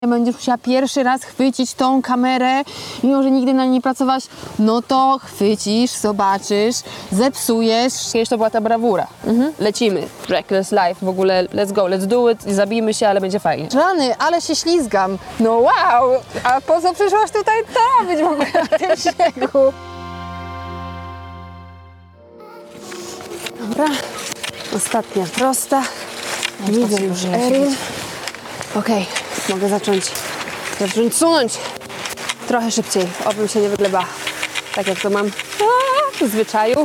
będziesz musiała pierwszy raz chwycić tą kamerę, mimo że nigdy na niej nie pracowałaś, no to chwycisz, zobaczysz, zepsujesz. Kiedyś to była ta brawura. Lecimy. Reckless life, w ogóle let's go, let's do it, zabijmy się, ale będzie fajnie. Rany, ale się ślizgam. No wow, a po co przyszłaś tutaj trawić w ogóle na tym śniegu? Dobra, ostatnia prosta. Widzę już Erin. Okej, mogę zacząć sunąć trochę szybciej, obym się nie wyglebała. Tak jak to mam w zwyczaju.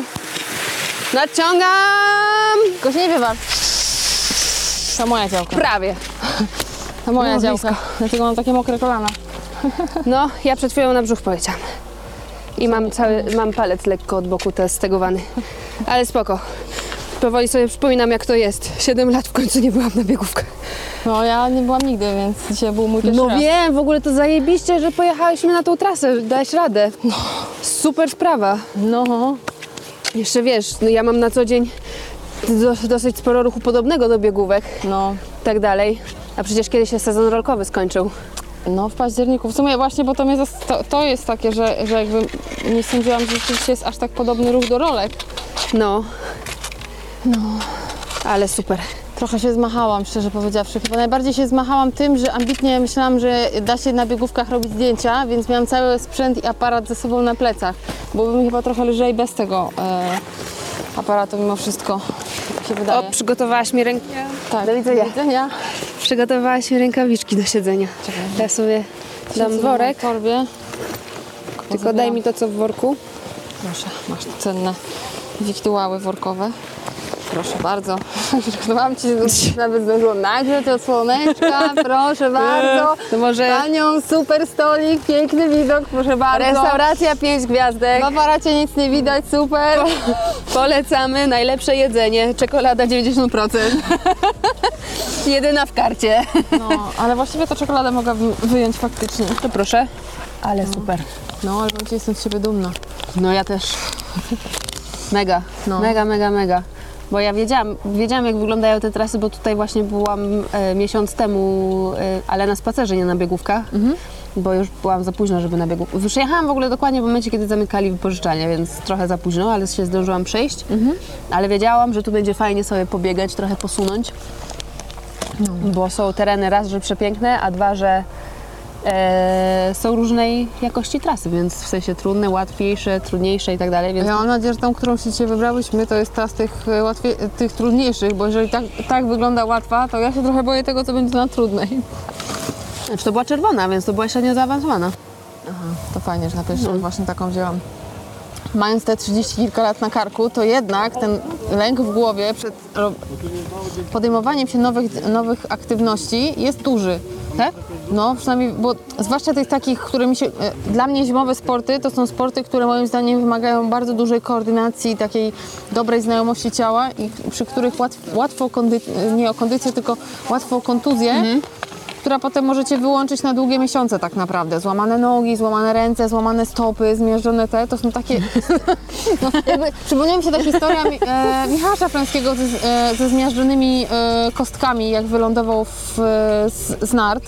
Nadciągam! Tylko się nie wywal. To moja działka. Prawie. To moja No, działka. blisko. Dlatego mam takie mokre kolana. No, ja przed chwilą na brzuch poleciałam. I mam palec lekko od boku stegowany. Ale spoko. Powoli sobie przypominam, jak to jest. 7 lat w końcu nie byłam na biegówkach. No ja nie byłam nigdy, więc dzisiaj był mój pierwszy No raz. wiem, w ogóle to zajebiście, że pojechałyśmy na tą trasę, dałeś radę. No. Super sprawa. No. Jeszcze wiesz, no ja mam na co dzień dosyć sporo ruchu podobnego do biegówek, No. tak dalej. A przecież kiedyś się sezon rolkowy skończył. No w październiku. W sumie właśnie, bo to jest takie, że jakby nie sądziłam, że rzeczywiście jest aż tak podobny ruch do rolek. No. Ale super. Trochę się zmachałam, szczerze powiedziawszy. Chyba najbardziej się zmachałam tym, że ambitnie myślałam, że da się na biegówkach robić zdjęcia, więc miałam cały sprzęt i aparat ze sobą na plecach. Byłbym chyba trochę lżej bez tego aparatu mimo wszystko, tak się wydaje. O, przygotowałaś mi Tak, do widzenia. Przygotowałaś mi rękawiczki do siedzenia. Czekaj. Ja sobie dam worek, W torbie. tylko daj mi to, co w worku. Proszę, masz tu cenne wiktuały workowe. Proszę bardzo. Przygotowałam Ci, nawet zdążyło nagrzeć od słoneczka. Proszę bardzo. To może Panią, super stolik, piękny widok, proszę bardzo. restauracja 5 gwiazdek. W aparacie nic nie widać, super. Polecamy najlepsze jedzenie. Czekolada 90%. Jedyna w karcie. No, ale właściwie to czekoladę mogę wyjąć faktycznie. To proszę. Ale super. No, ale bądź jestem z Ciebie dumna. No ja też. Mega. No. Mega. Bo ja wiedziałam jak wyglądają te trasy, bo tutaj właśnie byłam miesiąc temu, ale na spacerze, nie na biegówkach. Bo już byłam za późno, żeby na biegówkę. Przyjechałam w ogóle dokładnie w momencie, kiedy zamykali wypożyczalnie, więc trochę za późno, ale się zdążyłam przejść. Ale wiedziałam, że tu będzie fajnie sobie pobiegać, trochę posunąć. Bo są tereny raz, że przepiękne, a dwa, że są różnej jakości trasy, więc w sensie trudne, łatwiejsze, trudniejsze i tak dalej. Więc... Ja mam nadzieję, że tą, którą się dzisiaj wybrałyśmy, to jest ta z tych trudniejszych, bo jeżeli tak wygląda łatwa, to ja się trochę boję tego, co będzie na trudnej. Znaczy to była czerwona, więc to była średnio zaawansowana. Aha, to fajnie, że na pierwszy raz właśnie taką wzięłam. Mając te 30 kilka lat na karku, to jednak ten lęk w głowie przed podejmowaniem się nowych aktywności jest duży. Tak? No, przynajmniej, bo zwłaszcza tych takich, które dla mnie zimowe sporty, to są sporty, które moim zdaniem wymagają bardzo dużej koordynacji, takiej dobrej znajomości ciała i przy których łatwo nie o kondycję, tylko łatwo o kontuzję, która potem możecie wyłączyć na długie miesiące tak naprawdę. Złamane nogi, złamane ręce, złamane stopy, zmiażdżone to są takie... No, przypomniała mi się ta historia Michała Szafrańskiego ze zmiażdżonymi kostkami, jak wylądował z nart.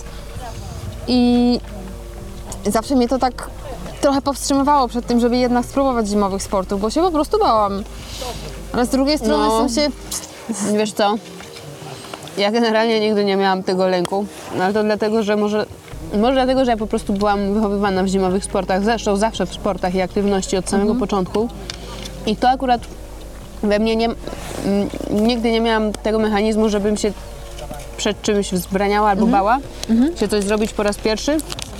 I zawsze mnie to tak trochę powstrzymywało przed tym, żeby jednak spróbować zimowych sportów, bo się po prostu bałam. Ale z drugiej strony Wiesz co? Ja generalnie nigdy nie miałam tego lęku, ale to dlatego, że może dlatego, że ja po prostu byłam wychowywana w zimowych sportach, zresztą zawsze w sportach i aktywności od samego początku. I to akurat we mnie nigdy nie miałam tego mechanizmu, żebym się przed czymś wzbraniała albo bała się coś zrobić po raz pierwszy,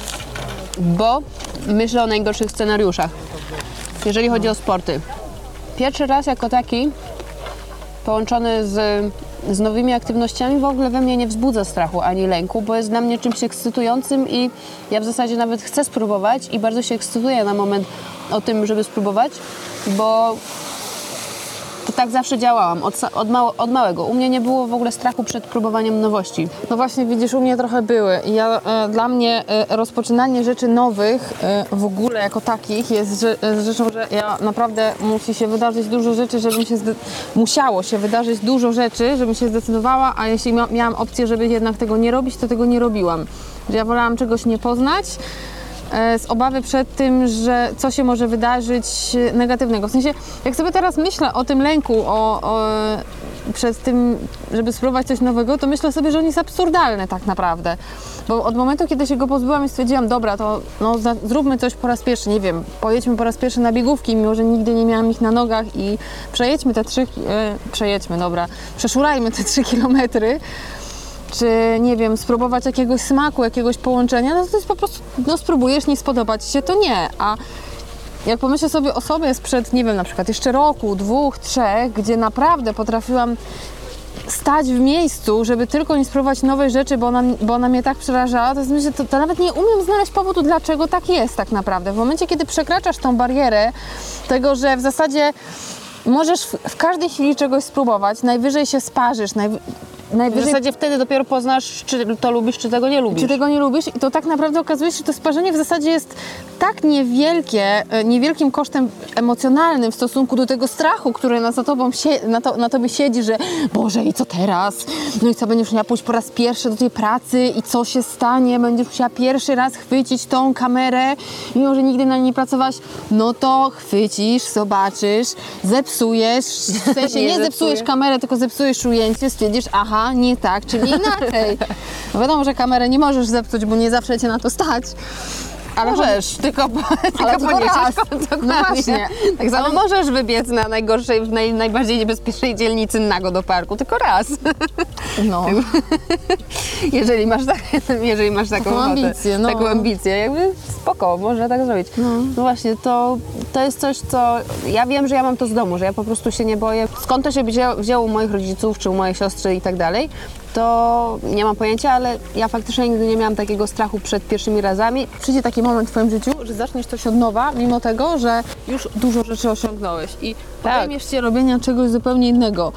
bo myślę o najgorszych scenariuszach, jeżeli chodzi o sporty. Pierwszy raz jako taki połączony z nowymi aktywnościami w ogóle we mnie nie wzbudza strachu ani lęku, bo jest dla mnie czymś ekscytującym i ja w zasadzie nawet chcę spróbować i bardzo się ekscytuję na moment o tym, żeby spróbować, bo to tak zawsze działałam, od małego. U mnie nie było w ogóle strachu przed próbowaniem nowości. No właśnie, widzisz, u mnie trochę były. I dla mnie rozpoczynanie rzeczy nowych w ogóle jako takich jest rzeczą, że naprawdę musi się wydarzyć dużo rzeczy, musiało się wydarzyć dużo rzeczy, żebym się zdecydowała, a jeśli miałam opcję, żeby jednak tego nie robić, to tego nie robiłam. Ja wolałam czegoś nie poznać z obawy przed tym, że co się może wydarzyć negatywnego. W sensie, jak sobie teraz myślę o tym lęku, przed tym, żeby spróbować coś nowego, to myślę sobie, że on jest absurdalny tak naprawdę. Bo od momentu, kiedy się go pozbyłam i stwierdziłam, dobra, to zróbmy coś po raz pierwszy, nie wiem, pojedźmy po raz pierwszy na biegówki, mimo że nigdy nie miałam ich na nogach i przeszurajmy te 3 kilometry, czy nie wiem, spróbować jakiegoś smaku, jakiegoś połączenia, no to jest po prostu, spróbujesz, nie spodobać się, to nie. A jak pomyślę sobie o sobie sprzed, nie wiem, na przykład jeszcze roku, 2, 3, gdzie naprawdę potrafiłam stać w miejscu, żeby tylko nie spróbować nowej rzeczy, bo ona mnie tak przerażała, to myślę, to nawet nie umiem znaleźć powodu, dlaczego tak jest tak naprawdę. W momencie, kiedy przekraczasz tą barierę tego, że w zasadzie możesz w każdej chwili czegoś spróbować, najwyżej się sparzysz, W zasadzie wtedy dopiero poznasz, czy to lubisz, czy tego nie lubisz. Czy tego nie lubisz i to tak naprawdę okazuje się, że to sparzenie w zasadzie jest tak niewielkim kosztem emocjonalnym w stosunku do tego strachu, który na tobie siedzi, że Boże, i co teraz? No i co, będziesz musiała pójść po raz pierwszy do tej pracy i co się stanie? Będziesz musiała pierwszy raz chwycić tą kamerę, mimo że nigdy na niej nie pracowałaś, no to chwycisz, zobaczysz, zepsujesz, w sensie nie zepsujesz kamerę, tylko zepsujesz ujęcie, stwierdzisz, aha, nie tak, czyli inaczej. No wiadomo, że kamerę nie możesz zepsuć, bo nie zawsze cię na to stać. Ale możesz, tylko poniesiesz konsekwencje. No właśnie. Tak samo możesz wybiec na najgorszej, najbardziej niebezpiecznej dzielnicy nago do parku, tylko raz. No. Jeżeli masz taką ambicję, no. Taką ambicję, jakby spoko, można tak zrobić. No właśnie, to jest coś, co ja wiem, że ja mam to z domu, że ja po prostu się nie boję. Skąd to się wzięło u moich rodziców, czy u mojej siostry i tak dalej, to nie mam pojęcia, ale ja faktycznie nigdy nie miałam takiego strachu przed pierwszymi razami. Przyjdzie taki moment w twoim życiu, że zaczniesz coś od nowa, mimo tego, że już dużo rzeczy osiągnąłeś i podejmiesz się robienia czegoś zupełnie innego.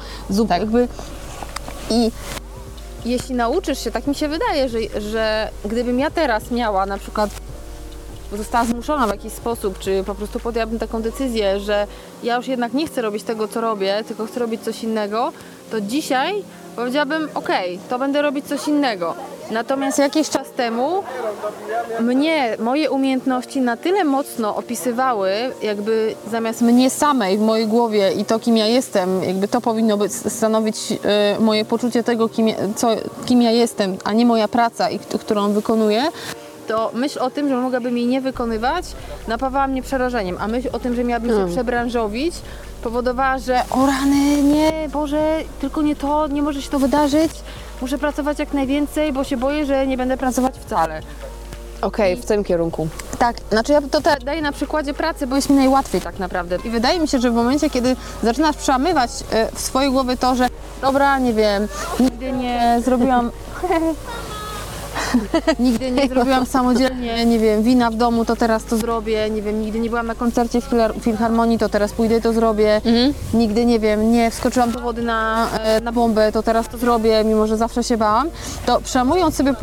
I jeśli nauczysz się, tak mi się wydaje, że gdybym ja teraz miała na przykład została zmuszona w jakiś sposób, czy po prostu podjęłabym taką decyzję, że ja już jednak nie chcę robić tego, co robię, tylko chcę robić coś innego, to dzisiaj powiedziałabym, okej, to będę robić coś innego. Natomiast jakiś czas temu moje umiejętności na tyle mocno opisywały, jakby zamiast mnie samej w mojej głowie i to, kim ja jestem, jakby to powinno stanowić moje poczucie tego, kim ja jestem, a nie moja praca, którą wykonuję, to myśl o tym, że mogłabym jej nie wykonywać, napawała mnie przerażeniem, a myśl o tym, że miałabym się przebranżowić, powodowała, że o rany, nie, Boże, tylko nie to, nie może się to wydarzyć, muszę pracować jak najwięcej, bo się boję, że nie będę pracować wcale. Okej, w tym kierunku. Tak, znaczy ja to daję na przykładzie pracy, bo jest mi najłatwiej tak naprawdę. I wydaje mi się, że w momencie, kiedy zaczynasz przełamywać w swojej głowie to, że dobra, nie wiem, nigdy nie zrobiłam... Nigdy nie zrobiłam samodzielnie, nie wiem, wina w domu, to teraz to zrobię, nie wiem, nigdy nie byłam na koncercie w filharmonii, to teraz pójdę i to zrobię, nigdy, nie wiem, nie wskoczyłam do wody na bombę, to teraz to zrobię, mimo że zawsze się bałam, to przełamując sobie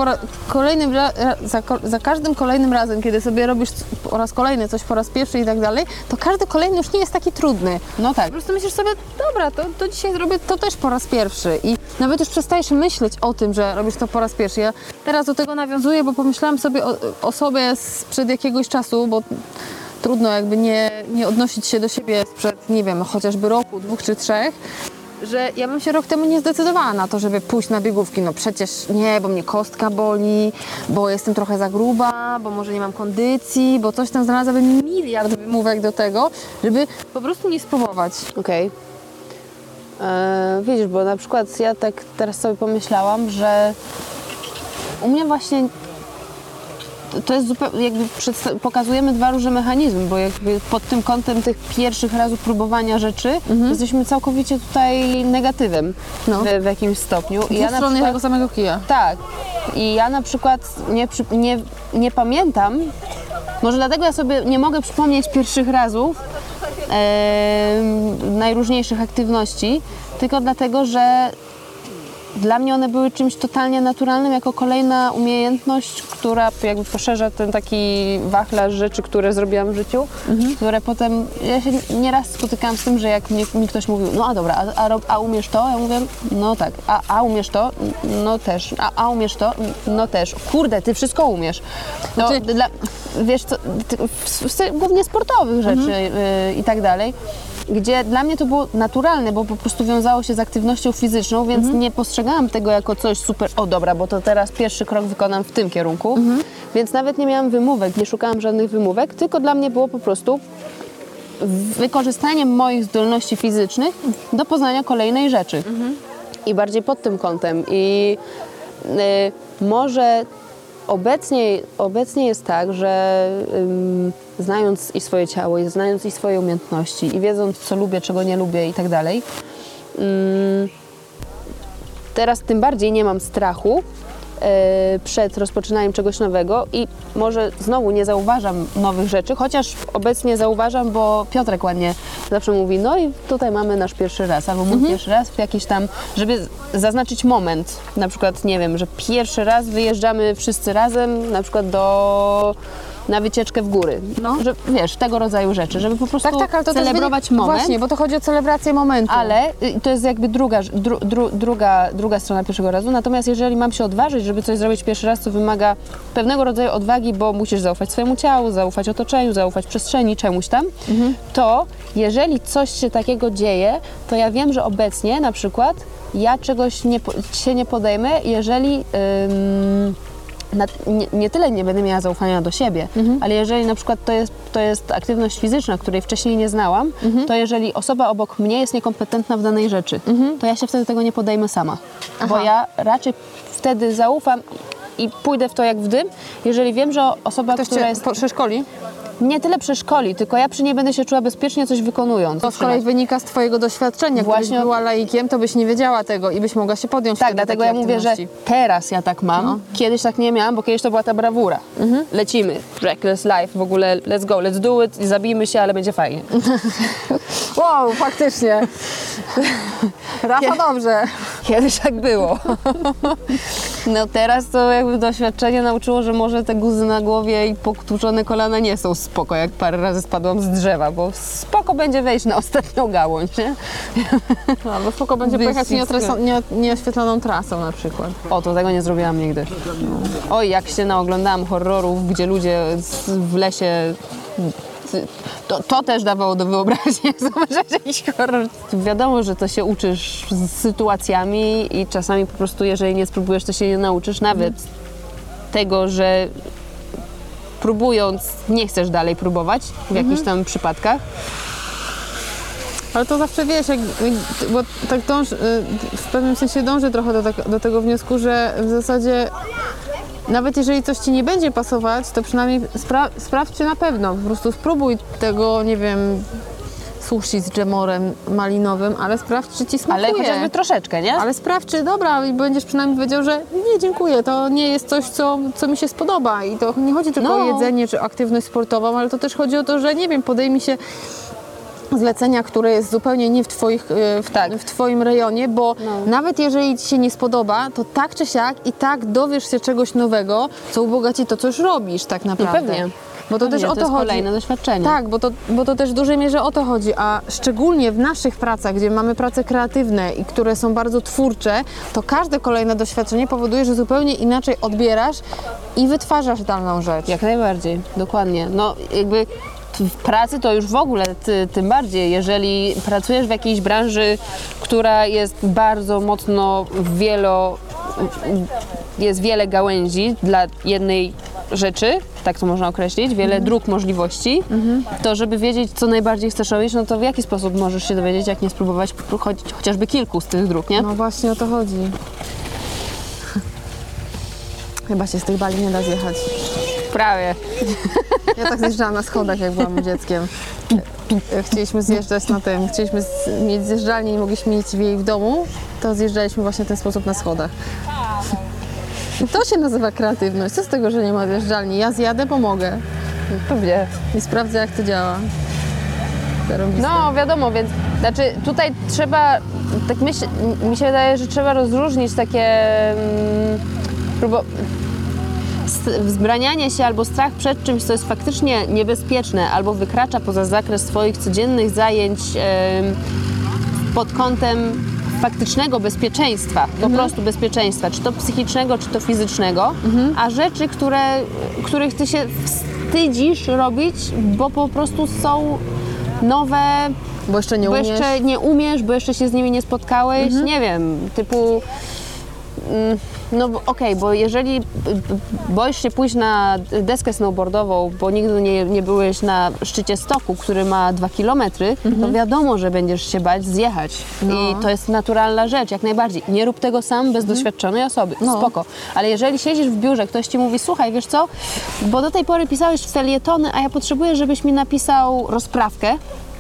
za każdym kolejnym razem, kiedy sobie robisz po raz kolejny coś po raz pierwszy i tak dalej, to każdy kolejny już nie jest taki trudny. No tak. Po prostu myślisz sobie, dobra, to dzisiaj zrobię to też po raz pierwszy i nawet już przestajesz myśleć o tym, że robisz to po raz pierwszy. Ja teraz do tego nawiązuję, bo pomyślałam sobie o sobie sprzed jakiegoś czasu, bo trudno jakby nie odnosić się do siebie sprzed, nie wiem, chociażby roku, 2 czy 3, że ja bym się rok temu nie zdecydowała na to, żeby pójść na biegówki. No przecież nie, bo mnie kostka boli, bo jestem trochę za gruba, bo może nie mam kondycji, bo coś tam znalazłabym miliard wymówek do tego, żeby po prostu nie spróbować. Okej. Widzisz, bo na przykład ja tak teraz sobie pomyślałam, że u mnie właśnie to jest zupełnie, jakby pokazujemy 2 różne mechanizmy, bo jakby pod tym kątem tych pierwszych razów próbowania rzeczy jesteśmy całkowicie tutaj negatywem w jakimś stopniu. I ja strony tego samego kija. Tak. I ja na przykład nie pamiętam, może dlatego ja sobie nie mogę przypomnieć pierwszych razów najróżniejszych aktywności, tylko dlatego, że dla mnie one były czymś totalnie naturalnym, jako kolejna umiejętność, która jakby poszerza ten taki wachlarz rzeczy, które zrobiłam w życiu, które potem, ja się nieraz spotykałam z tym, że jak mi ktoś mówił, no a dobra, a umiesz to? Ja mówię, no tak, a umiesz to? No też, a umiesz to? No też. Kurde, ty wszystko umiesz. No, wiesz co, głównie sportowych rzeczy i tak dalej, gdzie dla mnie to było naturalne, bo po prostu wiązało się z aktywnością fizyczną, więc nie postrzegałam tego jako coś super, o dobra, bo to teraz pierwszy krok wykonam w tym kierunku, więc nawet nie miałam wymówek, nie szukałam żadnych wymówek, tylko dla mnie było po prostu wykorzystaniem moich zdolności fizycznych do poznania kolejnej rzeczy. I bardziej pod tym kątem. I może obecnie jest tak, że znając i swoje ciało, i znając i swoje umiejętności, i wiedząc, co lubię, czego nie lubię i tak dalej, teraz tym bardziej nie mam strachu przed rozpoczynaniem czegoś nowego i może znowu nie zauważam nowych rzeczy, chociaż obecnie zauważam, bo Piotrek ładnie zawsze mówi, no i tutaj mamy nasz pierwszy raz, albo mój pierwszy raz w jakiś tam, żeby zaznaczyć moment, na przykład, nie wiem, że pierwszy raz wyjeżdżamy wszyscy razem, na przykład na wycieczkę w góry, że wiesz, tego rodzaju rzeczy, żeby po prostu ale to celebrować też moment. Właśnie, bo to chodzi o celebrację momentu. Ale to jest jakby druga strona pierwszego razu. Natomiast jeżeli mam się odważyć, żeby coś zrobić pierwszy raz, to wymaga pewnego rodzaju odwagi, bo musisz zaufać swojemu ciału, zaufać otoczeniu, zaufać przestrzeni, czemuś tam, to jeżeli coś się takiego dzieje, to ja wiem, że obecnie na przykład ja czegoś się nie podejmę, jeżeli nie tyle nie będę miała zaufania do siebie, ale jeżeli na przykład to jest aktywność fizyczna, której wcześniej nie znałam, to jeżeli osoba obok mnie jest niekompetentna w danej rzeczy, to ja się wtedy tego nie podejmę sama. Bo ja raczej wtedy zaufam i pójdę w to jak w dym, jeżeli wiem, że osoba, która jest... przeszkoli? Nie tyle przeszkoli, tylko ja przy niej będę się czuła bezpiecznie, coś wykonując. To z kolei wynika z twojego doświadczenia. Gdybyś była laikiem, to byś nie wiedziała tego i byś mogła się podjąć. Tak, dlatego ja mówię, że teraz ja tak mam. Kiedyś tak nie miałam, bo kiedyś to była ta brawura. Lecimy, reckless life, w ogóle let's go, let's do it, zabijmy się, ale będzie fajnie. Wow, faktycznie. Rafa, dobrze. Kiedyś tak było. No teraz to jakby doświadczenie nauczyło, że może te guzy na głowie i potłuczone kolana nie są spoko, jak parę razy spadłam z drzewa, bo spoko będzie wejść na ostatnią gałąź, nie? Albo spoko będzie pojechać nieoświetloną trasą na przykład. O, to tego nie zrobiłam nigdy. Oj, jak się naoglądałam horrorów, gdzie ludzie w lesie... To też dawało do wyobraźni, zobaczyć jakiś horror. Wiadomo, że to się uczysz z sytuacjami i czasami po prostu, jeżeli nie spróbujesz, to się nie nauczysz. Nawet tego, że próbując, nie chcesz dalej próbować w jakichś tam przypadkach. Ale to zawsze wiesz, bo tak w pewnym sensie dążę trochę do tego wniosku, że w zasadzie nawet jeżeli coś ci nie będzie pasować, to przynajmniej sprawdź czy na pewno. Po prostu spróbuj tego, nie wiem, sushi z dżemorem malinowym, ale sprawdź, czy ci smakuje. Ale chociażby troszeczkę, nie? Ale sprawdź, czy dobra, i będziesz przynajmniej wiedział, że nie, dziękuję, to nie jest coś, co mi się spodoba. I to nie chodzi tylko o jedzenie czy aktywność sportową, ale to też chodzi o to, że nie wiem, podejmij się zlecenia, które jest zupełnie nie w twoim rejonie, bo nawet jeżeli ci się nie spodoba, to tak czy siak i tak dowiesz się czegoś nowego, co ubogaci to, co już robisz tak naprawdę. No pewnie. Bo to też o to jest chodzi. kolejne doświadczenie. Tak, bo to też w dużej mierze o to chodzi, a szczególnie w naszych pracach, gdzie mamy prace kreatywne i które są bardzo twórcze, to każde kolejne doświadczenie powoduje, że zupełnie inaczej odbierasz i wytwarzasz daną rzecz. Jak najbardziej, dokładnie. No jakby w pracy to już w ogóle tym bardziej, jeżeli pracujesz w jakiejś branży, która jest bardzo mocno jest wiele gałęzi dla jednej rzeczy, tak to można określić, wiele dróg możliwości, to żeby wiedzieć, co najbardziej chcesz robić, no to w jaki sposób możesz się dowiedzieć, jak nie spróbować chociażby kilku z tych dróg, nie? No właśnie o to chodzi. Chyba się z tych bali nie da zjechać. Prawie. Ja tak zjeżdżałam na schodach, jak byłam dzieckiem. Chcieliśmy zjeżdżać chcieliśmy mieć zjeżdżalnię i nie mogliśmy mieć jej w domu, to zjeżdżaliśmy właśnie w ten sposób na schodach. To się nazywa kreatywność. Co z tego, że nie ma zjeżdżalni? Ja zjadę, pomogę. Pewnie. I sprawdzę, jak to działa. No wiadomo, więc znaczy tutaj trzeba tak mi się wydaje, że trzeba rozróżnić takie wzbranianie się albo strach przed czymś, co jest faktycznie niebezpieczne albo wykracza poza zakres Twoich codziennych zajęć pod kątem faktycznego bezpieczeństwa, po prostu bezpieczeństwa, czy to psychicznego, czy to fizycznego, a rzeczy, których Ty się wstydzisz robić, bo po prostu są nowe, Bo jeszcze nie umiesz. bo jeszcze się z nimi nie spotkałeś, nie wiem, typu no okej, bo jeżeli boisz się pójść na deskę snowboardową, bo nigdy nie byłeś na szczycie stoku, który ma 2 km, to wiadomo, że będziesz się bać zjechać. I to jest naturalna rzecz, jak najbardziej. Nie rób tego sam bez doświadczonej osoby, spoko. Ale jeżeli siedzisz w biurze, ktoś ci mówi, słuchaj, wiesz co, bo do tej pory pisałeś felietony, a ja potrzebuję, żebyś mi napisał rozprawkę,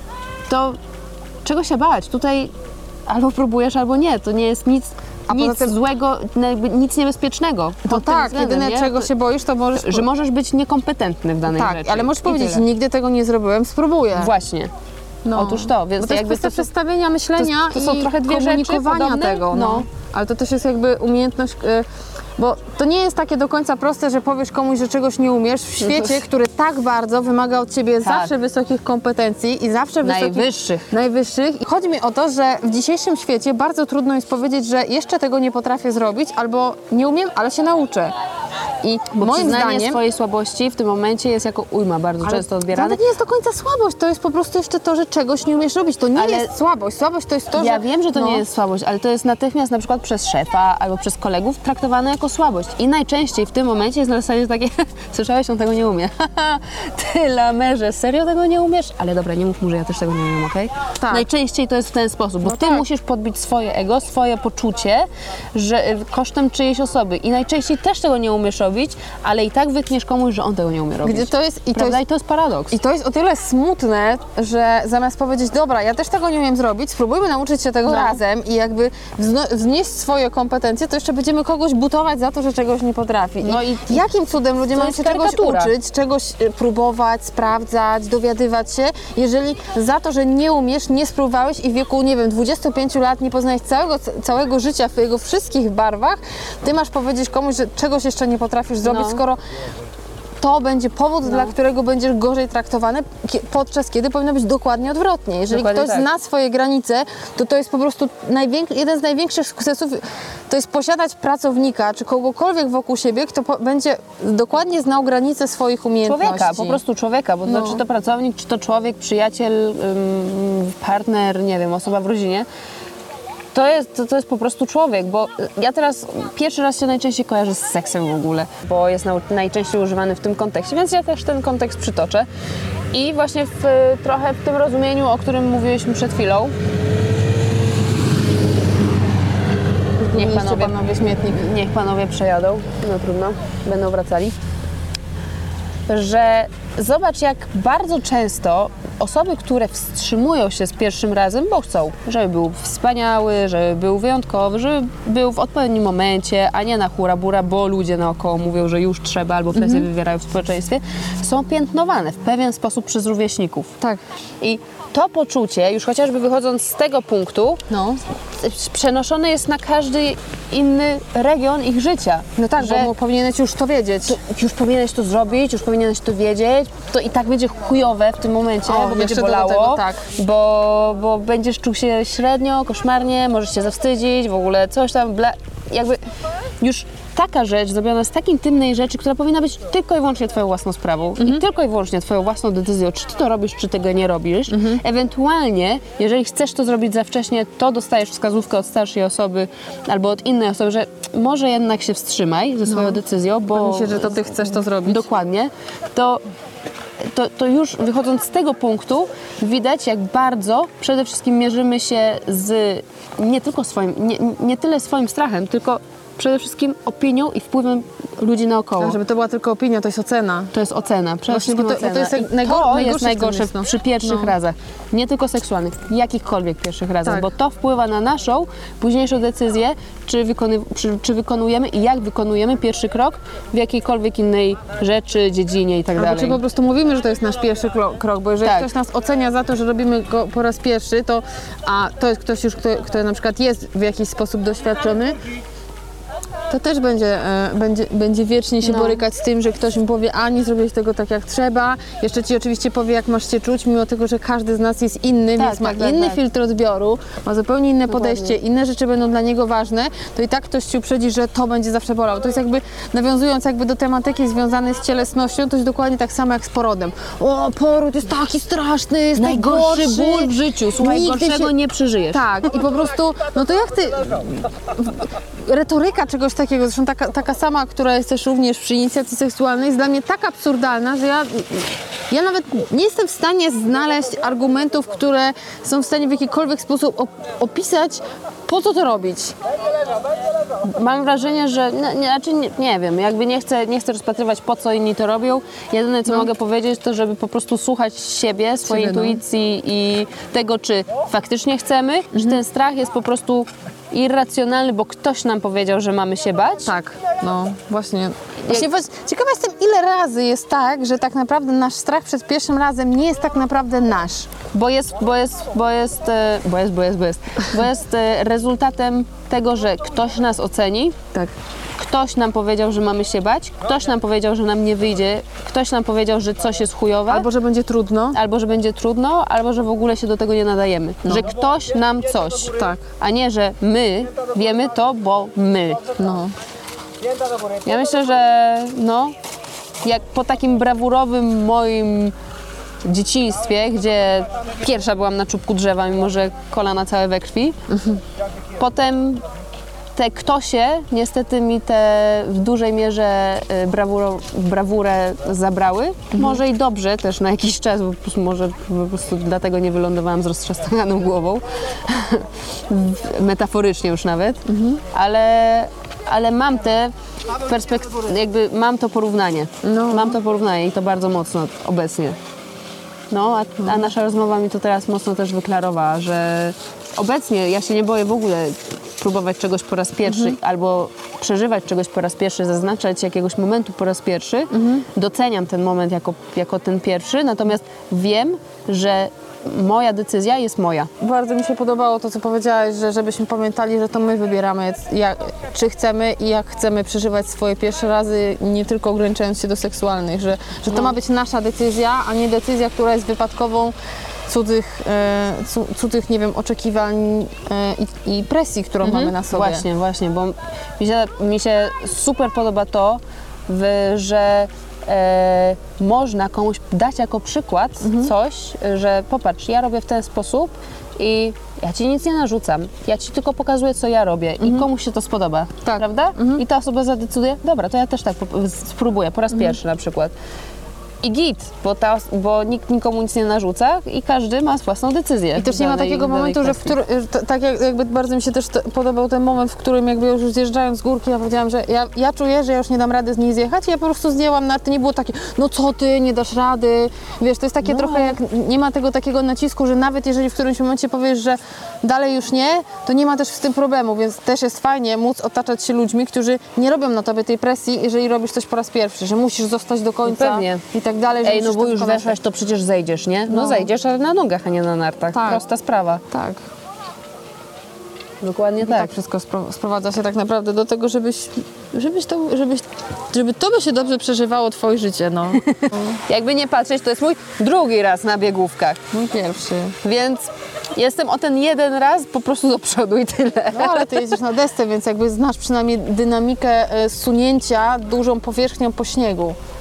to czego się bać? Tutaj albo próbujesz, albo nie. To nie jest nic złego, nic niebezpiecznego. No tak, jedyne czego się boisz, to możesz... Że możesz być niekompetentny w danej rzeczy. Tak, ale możesz powiedzieć, tyle. nigdy tego nie zrobiłem, spróbuję. Właśnie. Otóż to. Więc bo to jest kwestia przestawienia myślenia to są i trochę dwie rzeczy komunikowania podobne. tego. No. Ale to też jest jakby umiejętność, bo to nie jest takie do końca proste, że powiesz komuś, że czegoś nie umiesz w świecie, który tak bardzo wymaga od ciebie zawsze wysokich kompetencji i zawsze najwyższych. I chodzi mi o to, że w dzisiejszym świecie bardzo trudno jest powiedzieć, że jeszcze tego nie potrafię zrobić albo nie umiem, ale się nauczę. I Bo moim przyznanie zdaniem swojej słabości w tym momencie jest jako ujma bardzo często odbierane. To nie jest do końca słabość, to jest po prostu jeszcze to, że czegoś nie umiesz robić. To nie jest słabość. Słabość to jest to, że... Ja wiem, że to nie jest słabość, ale to jest natychmiast na przykład przez szefa albo przez kolegów traktowane jako słabość. I najczęściej w tym momencie jest na zasadzie takie, słyszałeś, on tego nie umie. Ty lamerze, serio tego nie umiesz? Ale dobra, nie mów mu, że ja też tego nie umiem, okej? Tak. Najczęściej to jest w ten sposób, bo ty musisz podbić swoje ego, swoje poczucie, że kosztem czyjejś osoby. I najczęściej też tego nie umiesz robić, ale i tak wytniesz komuś, że on tego nie umie robić. Gdzie to jest, I to jest paradoks. I to jest o tyle smutne, że zamiast powiedzieć, dobra, ja też tego nie umiem zrobić, spróbujmy nauczyć się tego razem i jakby wznieść swoje kompetencje, to jeszcze będziemy kogoś butować za to, że czegoś nie potrafi. No i jakim cudem ludzie mają się czegoś karykatura. uczyć, czegoś próbować, sprawdzać, dowiadywać się, jeżeli za to, że nie umiesz, nie spróbowałeś i w wieku, nie wiem, 25 lat nie poznałeś całego życia w jego wszystkich barwach, ty masz powiedzieć komuś, że czegoś jeszcze nie potrafisz zrobić, skoro to będzie powód, dla którego będziesz gorzej traktowany, podczas kiedy powinno być dokładnie odwrotnie. Jeżeli Dokładnie ktoś tak. zna swoje granice, to jest po prostu jeden z największych sukcesów, to jest posiadać pracownika, czy kogokolwiek wokół siebie, kto będzie dokładnie znał granice swoich umiejętności. Człowieka, po prostu człowieka, bo to, czy to pracownik, czy to człowiek, przyjaciel, partner, nie wiem, osoba w rodzinie. To jest po prostu człowiek, bo ja teraz pierwszy raz się najczęściej kojarzę z seksem w ogóle, bo jest najczęściej używany w tym kontekście, więc ja też ten kontekst przytoczę. I właśnie trochę w tym rozumieniu, o którym mówiłyśmy przed chwilą. Niech panowie przejadą, no trudno, będą wracali. Że zobacz, jak bardzo często osoby, które wstrzymują się z pierwszym razem, bo chcą, żeby był wspaniały, żeby był wyjątkowy, żeby był w odpowiednim momencie, a nie na hura-bura, bo ludzie naokoło mówią, że już trzeba albo presję wywierają w społeczeństwie, są piętnowane w pewien sposób przez rówieśników. Tak. I to poczucie, już chociażby wychodząc z tego punktu, przenoszone jest na każdy inny region ich życia. No tak, bo powinieneś już to wiedzieć. Już powinieneś to zrobić, już powinieneś to wiedzieć, to i tak będzie chujowe w tym momencie, bo będzie bolało, tego, tak. bo będziesz czuł się średnio, koszmarnie, możesz się zawstydzić, w ogóle coś tam, jakby już taka rzecz zrobiona z tak intymnej rzeczy, która powinna być tylko i wyłącznie twoją własną sprawą i tylko i wyłącznie twoją własną decyzją, czy ty to robisz, czy tego nie robisz. Ewentualnie, jeżeli chcesz to zrobić za wcześnie, to dostajesz wskazówkę od starszej osoby albo od innej osoby, że może jednak się wstrzymaj ze swoją decyzją, bo... Myślę, że to ty chcesz to zrobić. Dokładnie. To już wychodząc z tego punktu widać, jak bardzo przede wszystkim mierzymy się z nie tylko nie tyle swoim strachem, tylko przede wszystkim opinią i wpływem ludzi naokoło. A żeby to była tylko opinia, to jest ocena. To jest ocena, przede Właśnie, wszystkim bo to jest ocena. I najgorsze jest w tym najgorsze jest, no. przy pierwszych razach. Nie tylko seksualnych, jakichkolwiek pierwszych razach, Tak. bo to wpływa na naszą późniejszą decyzję, czy wykonujemy i jak wykonujemy pierwszy krok w jakiejkolwiek innej rzeczy, dziedzinie i tak Albo dalej. czy po prostu mówimy, że to jest nasz pierwszy krok, bo jeżeli Tak. ktoś nas ocenia za to, że robimy go po raz pierwszy, a to jest ktoś już, kto na przykład jest w jakiś sposób doświadczony, to też będzie wiecznie się borykać z tym, że ktoś mi powie, a nie zrobiłeś tego tak jak trzeba. Jeszcze ci oczywiście powie, jak masz się czuć, mimo tego, że każdy z nas jest inny, Tak, więc ma tak, inny tak. filtr odbioru, ma zupełnie inne Dokładnie. podejście, inne rzeczy będą dla niego ważne, to i tak ktoś ci uprzedzi, że to będzie zawsze bolało. To jest jakby, nawiązując jakby do tematyki związanej z cielesnością, to jest dokładnie tak samo jak z porodem. O, poród jest taki straszny, jest Najgorszy najgorszy ból w życiu, słuchaj, Nigdy gorszego się- nie przeżyjesz. Tak, i po prostu, no to jak ty... Retoryka czegoś takiego, zresztą taka sama, która jest też również przy inicjacji seksualnej, jest dla mnie tak absurdalna, że ja nawet nie jestem w stanie znaleźć argumentów, które są w stanie w jakikolwiek sposób opisać, po co to robić. Mam wrażenie, że nie wiem, jakby nie chcę rozpatrywać, po co inni to robią. Jedyne, co mogę powiedzieć, to żeby po prostu słuchać siebie, swojej Siebie, no. intuicji i tego, czy faktycznie chcemy, czy ten strach jest po prostu irracjonalny, bo ktoś nam powiedział, że mamy się bać. Tak, no właśnie. Ciekawa jestem, ile razy jest tak, że tak naprawdę nasz strach przed pierwszym razem nie jest tak naprawdę nasz. Bo jest rezultatem tego, że ktoś nas oceni, Tak. ktoś nam powiedział, że mamy się bać, ktoś nam powiedział, że nam nie wyjdzie, ktoś nam powiedział, że coś jest chujowe, Albo, że będzie trudno. albo że będzie trudno, albo że w ogóle się do tego nie nadajemy. Że ktoś nam coś, Tak. a nie, że my wiemy to, bo my. No. Ja myślę, że jak po takim brawurowym moim dzieciństwie, gdzie pierwsza byłam na czubku drzewa, mimo że kolana całe we krwi, potem te ktosie niestety mi te w dużej mierze brawurę zabrały. Może i dobrze też na jakiś czas, bo może po prostu dlatego nie wylądowałam z roztrzaskaną głową, metaforycznie już nawet, ale mam te jakby mam to porównanie. Mam to porównanie i to bardzo mocno obecnie. A nasza rozmowa mi to teraz mocno też wyklarowała, że obecnie ja się nie boję w ogóle próbować czegoś po raz pierwszy albo przeżywać czegoś po raz pierwszy, zaznaczać jakiegoś momentu po raz pierwszy. Doceniam ten moment jako ten pierwszy, natomiast wiem, że moja decyzja jest moja. Bardzo mi się podobało to, co powiedziałaś, że żebyśmy pamiętali, że to my wybieramy, czy chcemy i jak chcemy przeżywać swoje pierwsze razy, nie tylko ograniczając się do seksualnych, że to ma być nasza decyzja, a nie decyzja, która jest wypadkową cudzych, nie wiem, oczekiwań i presji, którą mamy na sobie. Właśnie, bo mi się super podoba to, że można komuś dać jako przykład coś, że popatrz, ja robię w ten sposób i ja ci nic nie narzucam, ja ci tylko pokazuję, co ja robię i komuś się to spodoba, Tak. prawda? I ta osoba zadecyduje, dobra, to ja też tak spróbuję, po raz pierwszy na przykład. I git, bo nikt nikomu nic nie narzuca i każdy ma własną decyzję. I też nie ma takiego momentu, że tak jakby bardzo mi się też podobał ten moment, w którym jakby już zjeżdżając z górki, ja powiedziałam, że ja czuję, że ja już nie dam rady z niej zjechać i ja po prostu zdjęłam narty. Nie było takie, no co ty, nie dasz rady. Wiesz, to jest takie trochę jak, nie ma tego takiego nacisku, że nawet jeżeli w którymś momencie powiesz, że dalej już nie, to nie ma też z tym problemu, więc też jest fajnie móc otaczać się ludźmi, którzy nie robią na tobie tej presji, jeżeli robisz coś po raz pierwszy, że musisz zostać do końca. Pewnie. I tak dalej. że Ej, no musisz bo to już wykonać. weszłaś, to przecież zejdziesz, nie? No zejdziesz, ale na nogach, a nie na nartach. Tak. Prosta sprawa. Tak. Dokładnie tak. Tak, wszystko sprowadza się tak naprawdę do tego, żeby to by się dobrze przeżywało twoje życie, no. Jakby nie patrzeć, to jest mój drugi raz na biegówkach, Mój pierwszy. więc jestem o ten jeden raz po prostu do przodu i tyle. No ale ty jedziesz na desce, więc jakby znasz przynajmniej dynamikę sunięcia dużą powierzchnią po śniegu.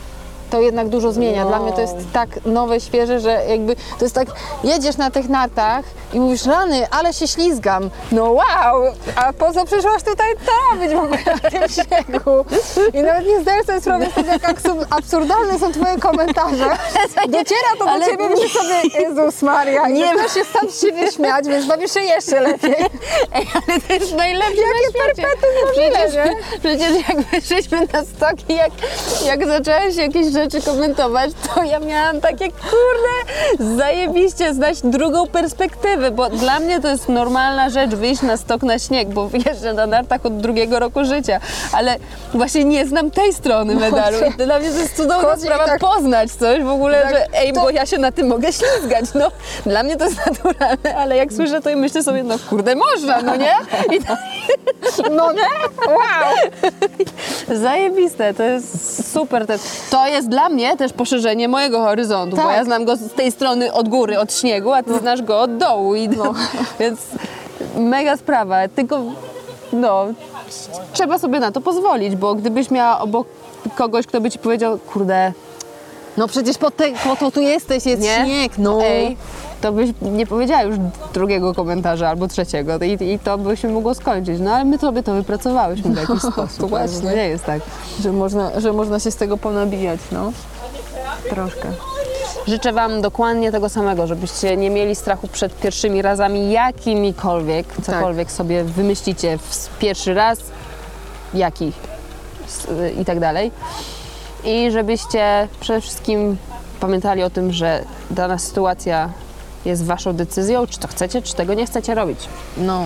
to jednak dużo zmienia. No. Dla mnie to jest tak nowe, świeże, że jakby to jest tak, jedziesz na tych nartach i mówisz, rany, ale się ślizgam. No wow, a po co przyszłaś tutaj być w ogóle na tym śniegu? I nawet nie zdajesz sobie sprawy z tego, jak absurdalne są twoje komentarze. Dociera to do ciebie, myślisz sobie, Jezus Maria, i nie możesz się sam z siebie śmiać, więc bawisz się jeszcze lepiej. Ej, ale to jest najlepsze na świecie. Przecież jak wyszliśmy na stoki, jak zaczęłaś jakieś rzeczy komentować, to ja miałam takie, kurde, zajebiście znać drugą perspektywę, bo dla mnie to jest normalna rzecz wyjść na stok na śnieg, bo jeżdżę na nartach od 2 roku życia, ale właśnie nie znam tej strony medalu i dla mnie to jest cudowna sprawa poznać coś w ogóle, tak, że ej, bo ja się na tym mogę ślizgać, no. Dla mnie to jest naturalne, ale jak słyszę to i myślę sobie, no kurde, można, no nie? I to... No nie? Wow! Zajebiste, to jest super. To jest dla mnie też poszerzenie mojego horyzontu, bo Tak. ja znam go z tej strony od góry, od śniegu, a ty znasz go od dołu. Więc mega sprawa, tylko no, trzeba sobie na to pozwolić, bo gdybyś miała obok kogoś, kto by ci powiedział, kurde, No przecież po to tu jesteś, jest nie? śnieg, no. Ej, to byś nie powiedziała już drugiego komentarza albo trzeciego i to by się mogło skończyć. No ale my sobie to wypracowałyśmy w jakiś sposób. właśnie. To nie jest tak. Że można się z tego ponabijać, no. Troszkę. Życzę Wam dokładnie tego samego, żebyście nie mieli strachu przed pierwszymi razami jakimikolwiek, cokolwiek sobie wymyślicie w pierwszy raz, jaki i tak dalej. I żebyście przede wszystkim pamiętali o tym, że dana sytuacja jest Waszą decyzją, czy to chcecie, czy tego nie chcecie robić. No.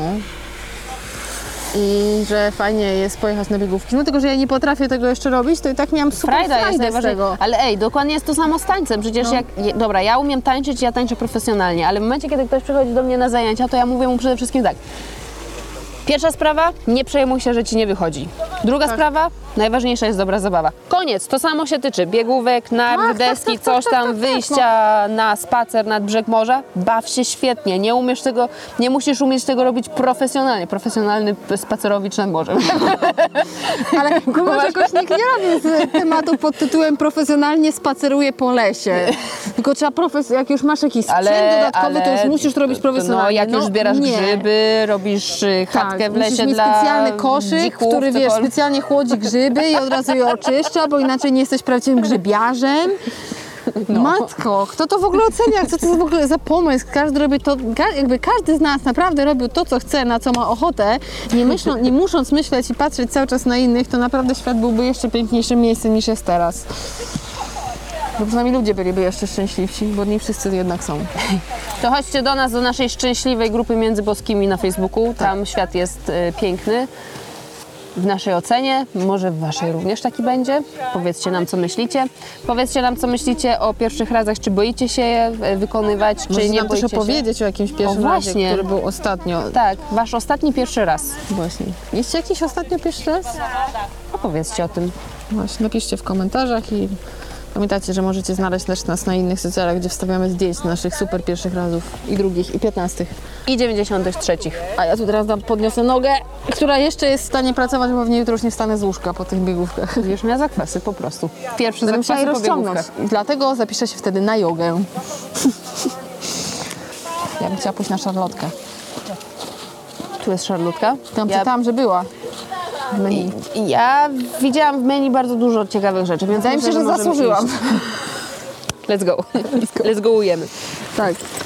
I że fajnie jest pojechać na biegówki. No tylko, że ja nie potrafię tego jeszcze robić, to i tak miałam super Frajda jest frajdę z najważniejsza. tego. Ale ej, dokładnie jest to samo z tańcem. Przecież dobra, ja umiem tańczyć, ja tańczę profesjonalnie, ale w momencie, kiedy ktoś przychodzi do mnie na zajęcia, to ja mówię mu przede wszystkim tak. Pierwsza sprawa, nie przejmuj się, że ci nie wychodzi. Druga sprawa, najważniejsza jest dobra zabawa. Koniec, to samo się tyczy biegówek, nart, deski, coś tam, wyjścia na spacer nad brzeg morza. Baw się świetnie, nie musisz umieć tego robić profesjonalnie. Profesjonalny spacerowicz nad morzem. Ale Kuba, jakoś nikt nie robi z tematu pod tytułem profesjonalnie spaceruje po lesie. Tylko trzeba jak już masz jakiś sprzęt dodatkowy, to już musisz to robić profesjonalnie. No, jak już zbierasz nie. grzyby, robisz chatkę w lesie musisz mieć dla specjalny koszyk, dzików, który wiesz, cokolwiek. specjalnie chłodzi grzyby i od razu je oczyszcza, bo inaczej nie jesteś prawdziwym grzybiarzem. No. Matko, kto to w ogóle ocenia? Co to jest w ogóle za pomysł? Każdy robi to, jakby każdy z nas naprawdę robił to, co chce, na co ma ochotę, nie musząc myśleć i patrzeć cały czas na innych, to naprawdę świat byłby jeszcze piękniejszym miejscem niż jest teraz. Bo przynajmniej ludzie byliby jeszcze szczęśliwsi, bo nie wszyscy jednak są. To chodźcie do nas, do naszej szczęśliwej grupy Międzyboskimi na Facebooku. Tam świat jest piękny. W naszej ocenie, może w waszej również taki będzie. Powiedzcie nam, co myślicie. Powiedzcie nam, co myślicie o pierwszych razach, czy boicie się je wykonywać, czy Możecie nie nam też boicie się. opowiedzieć o jakimś pierwszym razie, właśnie. który był ostatnio. Tak, wasz ostatni pierwszy raz. Właśnie. Mieliście jakiś ostatnio pierwszy raz? Opowiedzcie o tym. Właśnie, napiszcie w komentarzach i pamiętajcie, że możecie znaleźć też nas na innych socjalach, gdzie wstawiamy zdjęć naszych super pierwszych razów i drugich, i 15. I 93. A ja tu teraz podniosę nogę, która jeszcze jest w stanie pracować, bo pewnie jutro już nie wstanę z łóżka po tych biegówkach. Już miała zakwasy po prostu. Pierwszy Będę musiała je zakwasy po rozciągnąć. biegówkach. I dlatego zapiszę się wtedy na jogę. Ja bym chciała pójść na szarlotkę. Tu jest szarlotka. Tam czytałam, że była w menu. Ja widziałam w menu bardzo dużo ciekawych rzeczy, więc Wydaje mi się, myślę, że możemy zasłużyłam. iść. Let's go. Let's go ujemy. Tak.